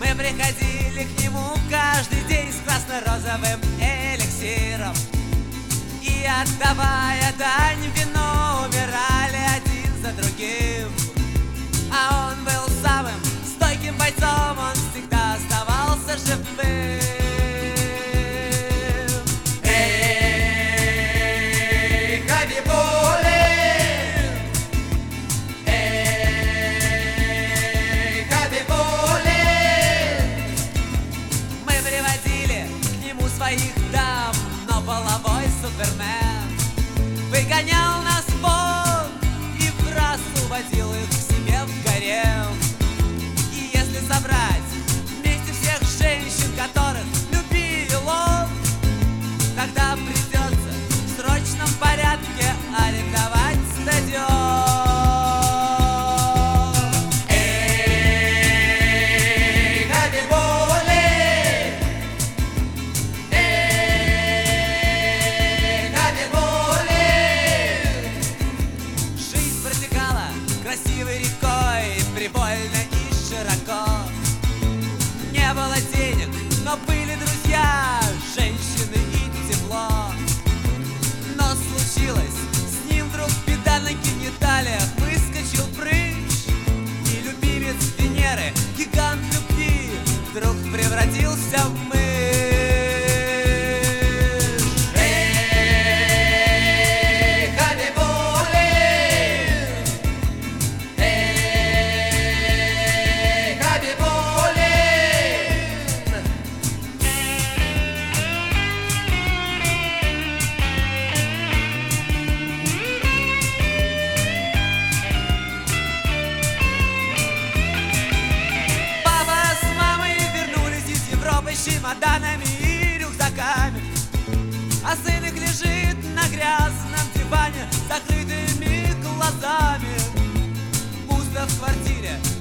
Мы приходили к нему каждый день с красно-розовым эликсиром, и, отдавая дань вину, умирали один за другим. А он был самым стойким бойцом, он всегда оставался живым. Эй, Хабибулин! Эй, Хабибулин! Мы приводили к нему своих дам, но половой супермен выгонял нас вон и в раз уводил их к себе в гарем. И если собрать вместе всех женщин, которых любил он, тогда придется в срочном порядке арендовать стадион. Эй, Хабибулин! Эй, Хабибулин! Жизнь протекала красивой рекой, прибольно и широко. Не было денег, но были друзья, женщины и тепло. Но случилось с ним вдруг беда, на гениталиях выскочил прыщ, и любимец Венеры, гигант любви, вдруг превратился в мышь. Эй, Хабибулин! Эй, Хабибулин! Папа с мамой вернулись из Европы с чемоданами и рюкзаками, а сын их лежит на грязном диване с закрытыми глазами. Пусто в квартире,